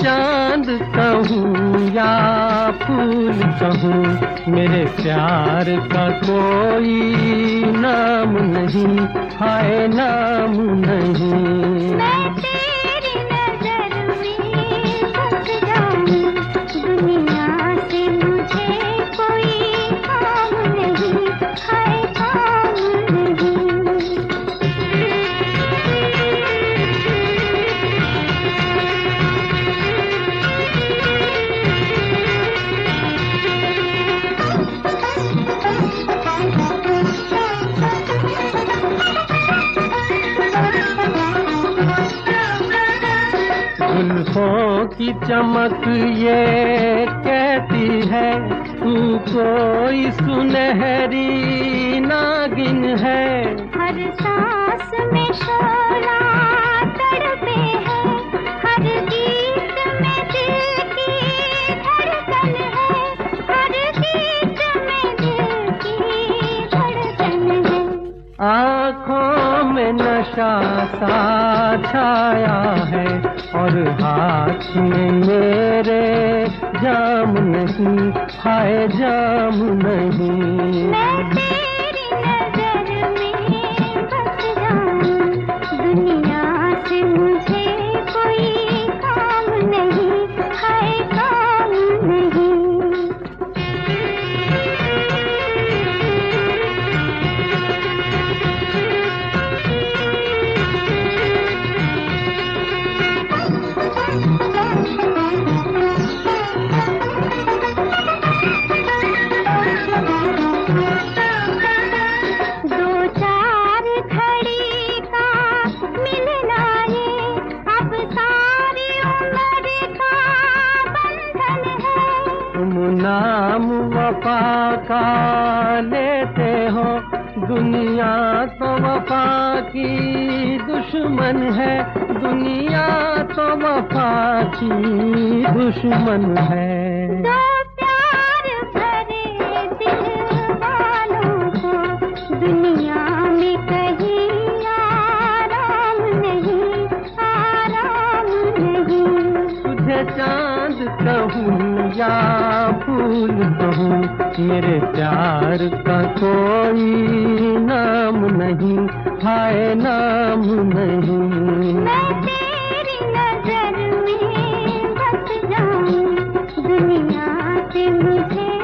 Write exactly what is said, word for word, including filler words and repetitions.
चांद कहूँ या फूल कहूँ, मेरे प्यार का कोई नाम नहीं, हाय नाम नहीं। मैं तेरी नजर में बस जाऊं, दुनिया से मुझे कोई काम नहीं, हाय काम नहीं। जुल्फों की चमक ये कहती है, तू कोई सुनहरी नागिन है। हर सांस में शोला तड़पे है, हर गीत में दिल की धड़कन है, हर गीत में दिल की धड़कन है। आँखों में नशा सा छाया है और हाथ में मेरे जाम नहीं, हाय जाम नहीं। मैं तेरी नजर में बस जाऊं, दुनिया से मुझे कोई काम नहीं, हाय काम नहीं। नाम वफा का लेते हो, दुनिया तो वफा की दुश्मन है, दुनिया तो वफा की दुश्मन है। दो प्यार भरे दिल वालों को दुनिया में कहीं आराम नहीं, आराम नहीं। तुझे चांद कहूँ या फूल कहूँ, मेरे प्यार का कोई नाम नहीं, हाय नाम नहीं। मैं तेरी नजर में बस जाऊं, दुनिया से मुझे